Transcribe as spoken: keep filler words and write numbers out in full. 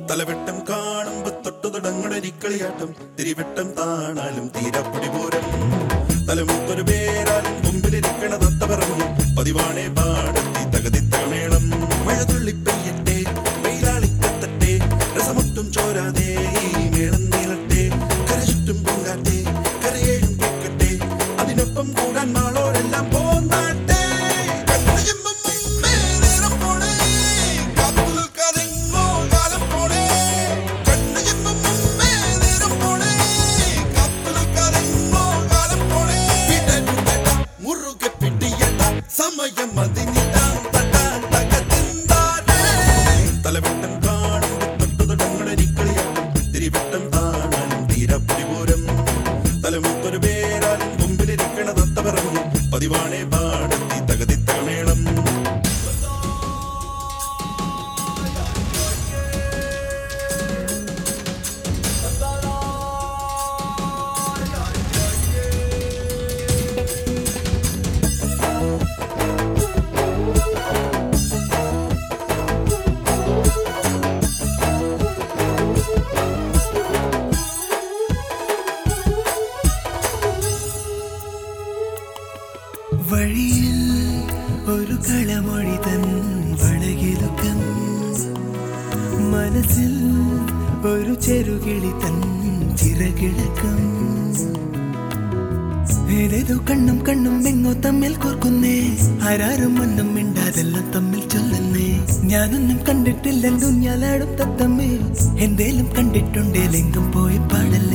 തലവെട്ടം കാണുമ്പോ തൊട്ടു തുടങ്ങണരിക്കളിയാട്ടം തിരിവെട്ടം താണാലും തീരപ്പൊടിപൂരം തലമുത്തൊരു പേരാലും മുമ്പിലിരിക്കണ തത്ത പറഞ്ഞു പതിവാണേ പാടത്തി തകതിത്തകമേളം മഴ തുള്ളിപ്പെയ്യട്ടെ വെയിലാളിക്കത്തട്ടെ രസമൊട്ടും ചോരാതെ ഈ മേളം നീളട്ടെ കരചുറ്റും പൊങ്കാട്ടെ കരയേഴും കേൾക്കട്ടെ അതിനൊപ്പം കൂടാൻ മാളോരെല്ലാം പോന്നാട്ടെ സമയം തലവെട്ടം കാണുമ്പോ തൊട്ടു തുടങ്ങണരിക്കളിയാട്ടം തിരിവെട്ടം താണാലും തീരപ്പൊടിപൂരം തലമുത്തൊരു പേരാലും മുമ്പിലിരിക്കണ തത്ത പറഞ്ഞു പതിവാണേ പാടത്തി തകതിത്തകമേളം വഴിയിൽ ഒരു കളമൊഴി തൻ വളകിലുക്കം മനസ്സിൽ ഒരു ചെറുകിളി തൻ ചിറകിളക്കം ഏതേതോ കണ്ണും കണ്ണും എങ്ങോ തമ്മിൽ കോർക്കുന്നേ ആരാരും ഒന്നും മിണ്ടാതെല്ലാം തമ്മിൽ ചൊല്ലുന്നേ ഞാനൊന്നും കണ്ടിട്ടില്ലെങ്കും ഞാനാടും തത്തമ്മേ എന്തേലും കണ്ടിട്ടുണ്ടേലെങ്കും പോയി പാടല്ല